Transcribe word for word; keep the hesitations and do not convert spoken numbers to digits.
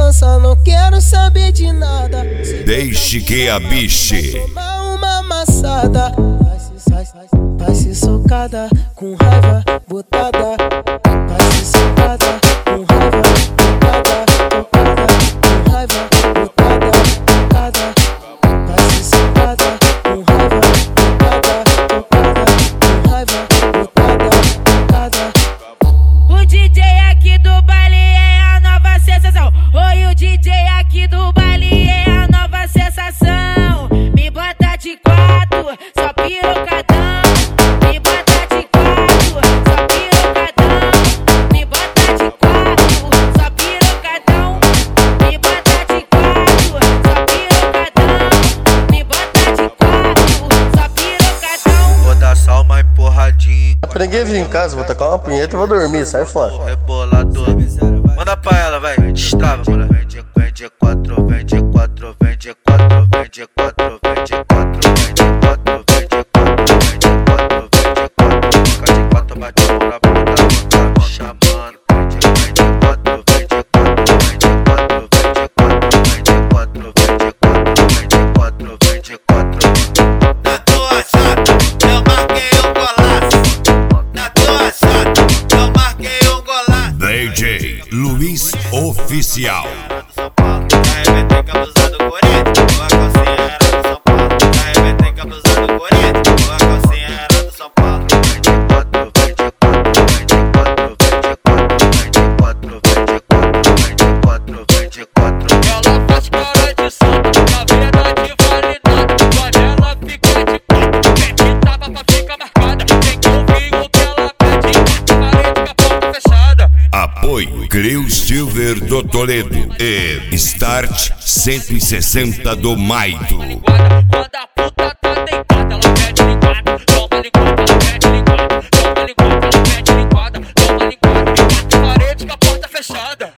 dança, não quero saber de nada. Deixe que a biche Tomar uma amassada, vai se, vai, vai, vai se socada, com raiva botada. Vai se socada, com raiva botada, tocada, com raiva botada, tocada. Vai se socada, com raiva botada, tocada, com raiva botada, tocada. O D J aqui do baile é a nova sensação. Oi, o D J aqui do baile é a nova sensação. Me bota de quatro, só pirocadão. Me bota de quatro, só pirocadão. Me bota de quatro, só pirocadão. Me bota de quatro, só pirocadão. Me bota de quatro, só pirocadão. Vou dar só uma empurradinha. Pra ninguém vir em casa, vou tacar uma punheta e vou dormir, sai fora. Rebolador, manda pra ela, vai, destrava, mano. Vem de, vem de quatro, vem de quatro, vem de quatro, vem de quatro, vem de quatro, vem de quatro, vem de quatro, vem de quatro, vem de quatro, fica de quatro, bate a mão na bunda, tá me chamando. Vem de, vem de quatro, vem de quatro, vem de quatro, vem de quatro, vem de quatro, vem de quatro, vem de quatro, vem de quatro. Na tua chata, eu marquei um golaço. Na tua chata, eu marquei um golaço. D J Luiz Oficial. São Paulo, arrebentei com a blusa do Corinthians. Tua calcinha era do São Paulo, arrebentei com a blusa do Corinthians. Tua calcinha era do São Paulo. Vem de quatro, vem de quatro, vem de quatro, vem de quatro, vem de quatro, vem de quatro, vem de quatro. Ela faz cara de santo, na verdade vale nada. Quando ela fica de quatro, tem que tava pra ficar marcada. Tem que ouvir o que ela pede, parede com a porta fechada. Apoio Crew Silver do Toledo e Start cento e sessenta do Maido. Guarda, guarda.